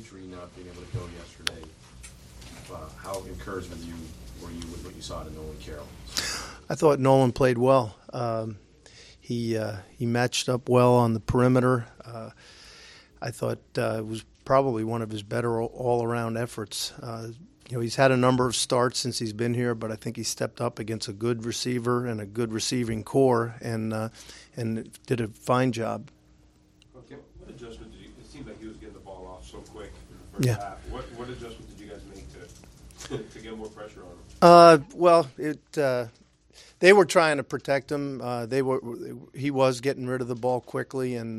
Petrie not being able to go yesterday, how encouraged were you with what you saw to Nolan Carroll? I thought Nolan played well. He matched up well on the perimeter. I thought it was probably one of his better all-around efforts. He's had a number of starts since he's been here, but I think he stepped up against a good receiver and a good receiving core, and did a fine job. Okay, what adjustment did you? It seemed like he was getting the ball off so quick in the first half. What adjustment did you guys make to get more pressure on him? They were trying to protect him. He was getting rid of the ball quickly, and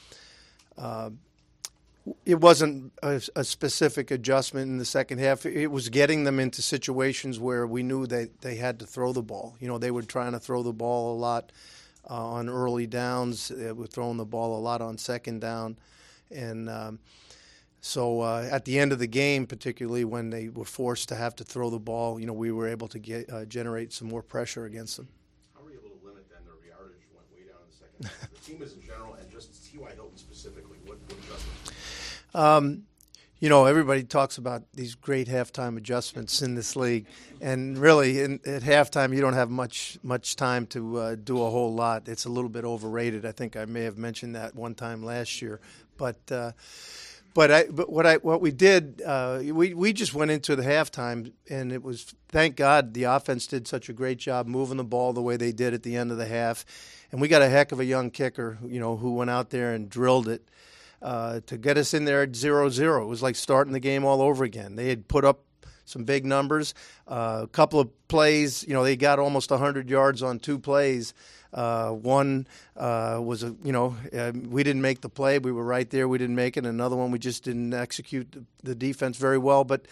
it wasn't a specific adjustment in the second half. It was getting them into situations where we knew they had to throw the ball. They were trying to throw the ball a lot on early downs. They were throwing the ball a lot on second down. And so at the end of the game, particularly when they were forced to have to throw the ball, we were able to generate some more pressure against them. How were you able to limit then their yardage went way down in the second half? The team is in general, and just T.Y. Hilton specifically, what adjustments? Everybody talks about these great halftime adjustments in this league, and really, at halftime, you don't have much time to do a whole lot. It's a little bit overrated. I think I may have mentioned that one time last year, but what we did, we just went into the halftime, and it was, thank God the offense did such a great job moving the ball the way they did at the end of the half, and we got a heck of a young kicker, who went out there and drilled it. To get us in there at 0-0. It was like starting the game all over again. They had put up some big numbers. A couple of plays, they got almost 100 yards on 2 plays. One was we didn't make the play. We were right there. We didn't make it. Another one, we just didn't execute the defense very well. But,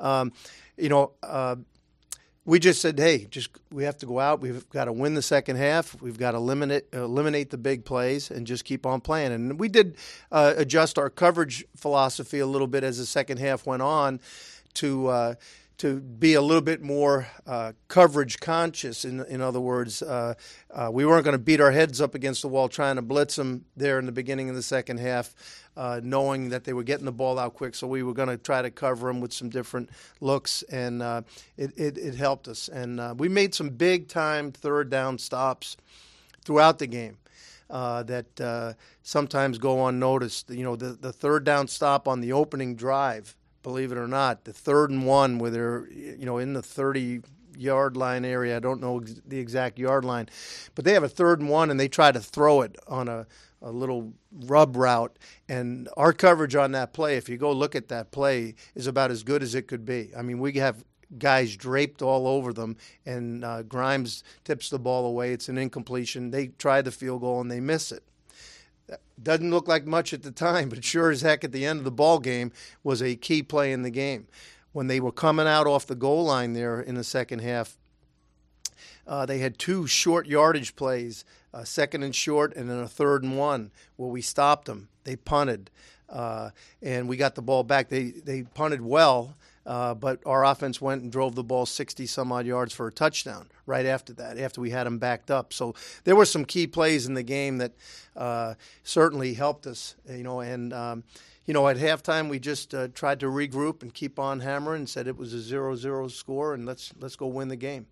we just said, hey, we have to go out. We've got to win the second half. We've got to eliminate the big plays and just keep on playing. And we did adjust our coverage philosophy a little bit as the second half went on to be a little bit more coverage conscious. In other words, we weren't going to beat our heads up against the wall trying to blitz them there in the beginning of the second half, knowing that they were getting the ball out quick. So we were going to try to cover them with some different looks, and it helped us. And we made some big-time third down stops throughout the game that sometimes go unnoticed. The third down stop on the opening drive, believe it or not, the 3rd and 1 where they're in the 30-yard line area. I don't know the exact yard line, but they have a 3rd and 1, and they try to throw it on a little rub route. And our coverage on that play, if you go look at that play, is about as good as it could be. I mean, we have guys draped all over them, and Grimes tips the ball away. It's an incompletion. They try the field goal, and they miss it. Doesn't look like much at the time, but sure as heck at the end of the ball game was a key play in the game. When they were coming out off the goal line there in the second half, they had 2 short yardage plays, 2nd and short and then a 3rd and 1, where we stopped them. They punted, and we got the ball back. They punted well, but our offense went and drove the ball 60-some-odd yards for a touchdown right after that, after we had them backed up. So there were some key plays in the game that certainly helped us, and at halftime we just tried to regroup and keep on hammering and said it was a 0-0 score, and let's go win the game.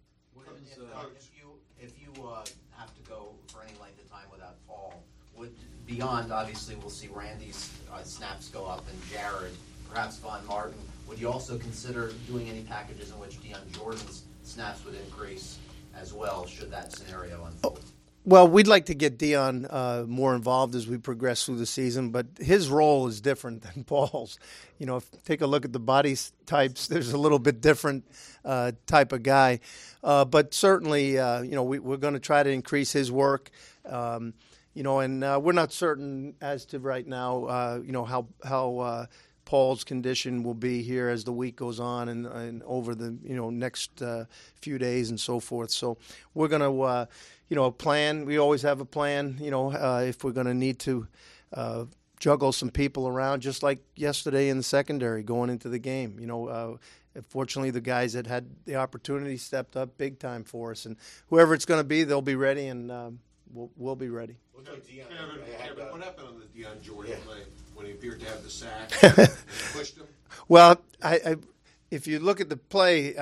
If you have to go for any length of time without Paul, beyond, obviously, we'll see Randy's snaps go up and Jared, perhaps Von Martin, would you also consider doing any packages in which Dion Jordan's snaps would increase as well, should that scenario unfold? Well, we'd like to get Dion more involved as we progress through the season, but his role is different than Paul's. Take a look at the body types. There's a little bit different type of guy. But certainly, we're going to try to increase his work. And we're not certain as to right now, how Paul's condition will be here as the week goes on and over the next few days and so forth. So we're going to plan. We always have a plan. If we're going to need to juggle some people around, just like yesterday in the secondary going into the game. Fortunately, the guys that had the opportunity stepped up big time for us, and whoever it's going to be, they'll be ready, and we'll be ready. Kevin, what happened on the Dion Jordan play when he appeared to have the sack and pushed him? Well, if you look at the play,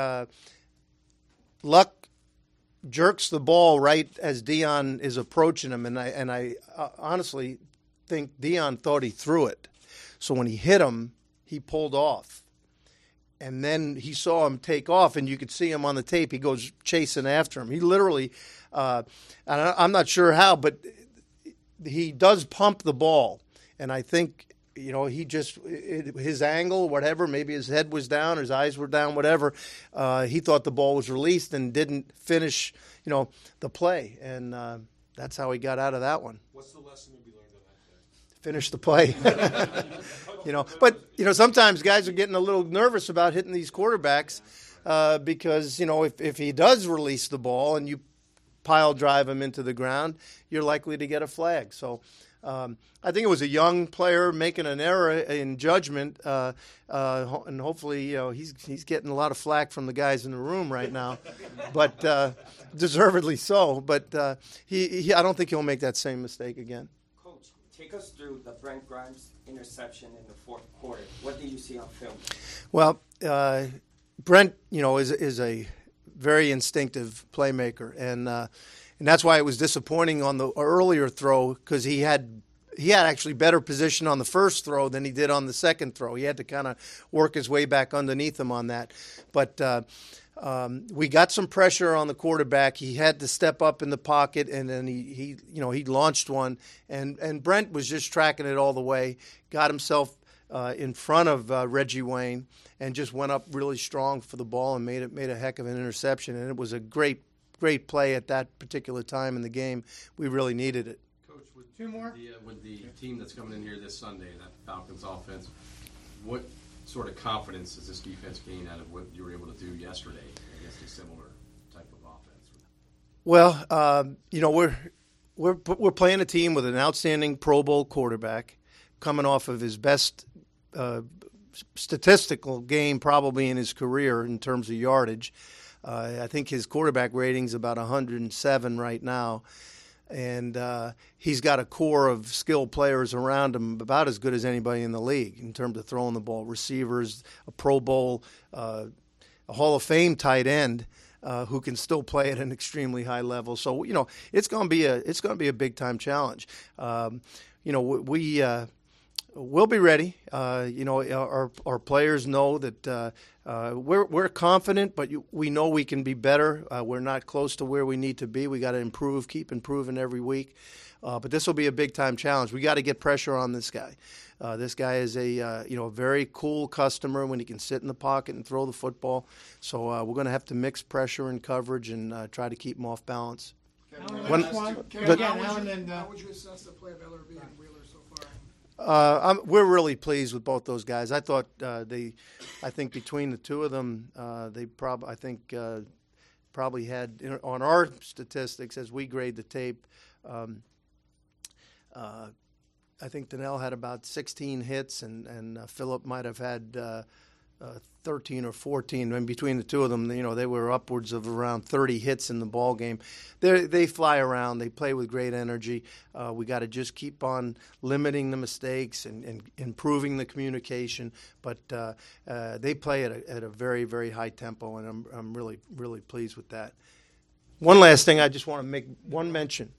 Luck jerks the ball right as Dion is approaching him, and I honestly think Dion thought he threw it. So when he hit him, he pulled off. And then he saw him take off, and you could see him on the tape. He goes chasing after him. He literally, I'm not sure how, but he does pump the ball. And I think, he just, his angle, whatever, maybe his head was down, his eyes were down, whatever. He thought the ball was released and didn't finish, the play. And that's how he got out of that one. What's the lesson to be learned on that play? Finish the play. But sometimes guys are getting a little nervous about hitting these quarterbacks because, if he does release the ball and you pile drive him into the ground, you're likely to get a flag. So I think it was a young player making an error in judgment, and hopefully, he's getting a lot of flack from the guys in the room right now, but deservedly so. But I don't think he'll make that same mistake again. Coach, take us through the Brent Grimes interception in the fourth quarter. What did you see on film? Well, Brent, is a very instinctive playmaker, and that's why it was disappointing on the earlier throw because he had actually better position on the first throw than he did on the second throw. He had to kind of work his way back underneath him on that, but. We got some pressure on the quarterback. He had to step up in the pocket, and then he launched one, and Brent was just tracking it all the way. Got himself in front of Reggie Wayne, and just went up really strong for the ball and made a heck of an interception. And it was a great play at that particular time in the game. We really needed it. Coach, with Two more? with the team that's coming in here this Sunday, that Falcons offense, what sort of confidence does this defense gain out of what you were able to do yesterday against a similar type of offense? Well, we're playing a team with an outstanding Pro Bowl quarterback, coming off of his best statistical game probably in his career in terms of yardage. I think his quarterback rating's about 107 right now. And he's got a core of skilled players around him about as good as anybody in the league in terms of throwing the ball. Receivers, a Pro Bowl, a Hall of Fame tight end who can still play at an extremely high level. So it's going to be a big time challenge. We'll be ready. Our players know that we're confident, but we know we can be better. We're not close to where we need to be. We got to improve, keep improving every week. But this will be a big time challenge. We got to get pressure on this guy. This guy is a very cool customer when he can sit in the pocket and throw the football. So we're going to have to mix pressure and coverage and try to keep him off balance. How would you assess the play of LRB and Wheeler so far? We're really pleased with both those guys. I thought I think between the two of them, they probably had, on our statistics as we grade the tape, I think Donnell had about 16 hits, and Phillip might have had 13 or 14. And between the two of them, they were upwards of around 30 hits in the ball game. They fly around. They play with great energy. We got to just keep on limiting the mistakes and improving the communication. But they play at a very, very high tempo, and I'm really, really pleased with that. One last thing, I just want to make one mention.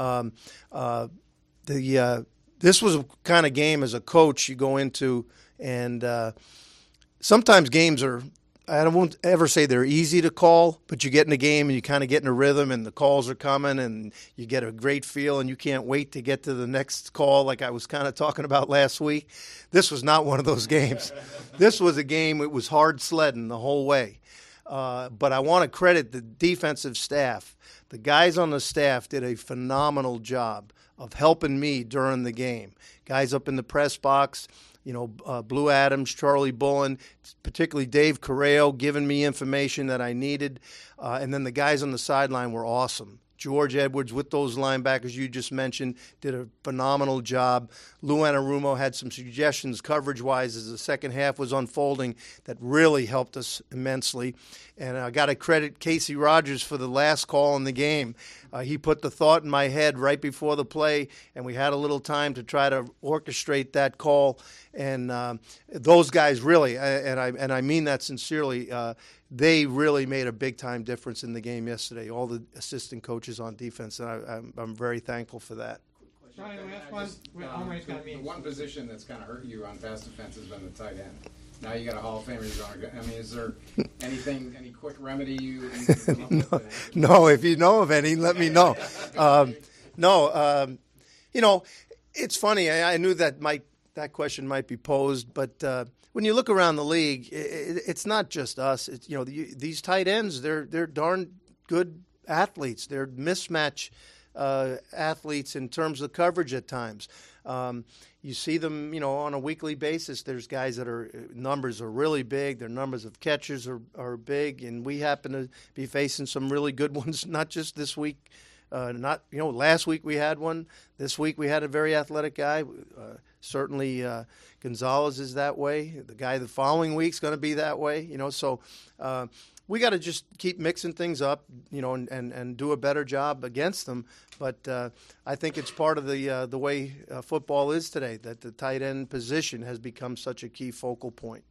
This was a kind of game as a coach you go into, and sometimes games are, I won't ever say they're easy to call, but you get in a game and you kind of get in a rhythm and the calls are coming and you get a great feel and you can't wait to get to the next call like I was kind of talking about last week. This was not one of those games. This was a game, it was hard sledding the whole way. But I want to credit the defensive staff. The guys on the staff did a phenomenal job of helping me during the game. Guys up in the press box, Blue Adams, Charlie Bullen, particularly Dave Correo, giving me information that I needed. And then the guys on the sideline were awesome. George Edwards with those linebackers you just mentioned did a phenomenal job. Lou Anarumo had some suggestions coverage-wise as the second half was unfolding that really helped us immensely. And I got to credit Casey Rogers for the last call in the game. He put the thought in my head right before the play, and we had a little time to try to orchestrate that call. And those guys really, and I mean that sincerely, they really made a big-time difference in the game yesterday, all the assistant coaches on defense, and I'm very thankful for that. Johnny, last one. The one position that's kind of hurt you on pass defense has been the tight end. Now you got a Hall of Famer. I mean, is there any quick remedy you can come up with? No, if you know of any, let me know. It's funny. I knew that question might be posed, but when you look around the league, it's not just us. It's, these tight ends, they're darn good athletes. They're mismatch athletes in terms of coverage at times. You see them, on a weekly basis. There's guys that numbers are really big. Their numbers of catches are big, and we happen to be facing some really good ones. Not just this week. Last week we had one. This week we had a very athletic guy. Certainly Gonzalez is that way. The guy the following week's going to be that way. So we got to just keep mixing things up, and do a better job against them. But I think it's part of the way football is today, that the tight end position has become such a key focal point.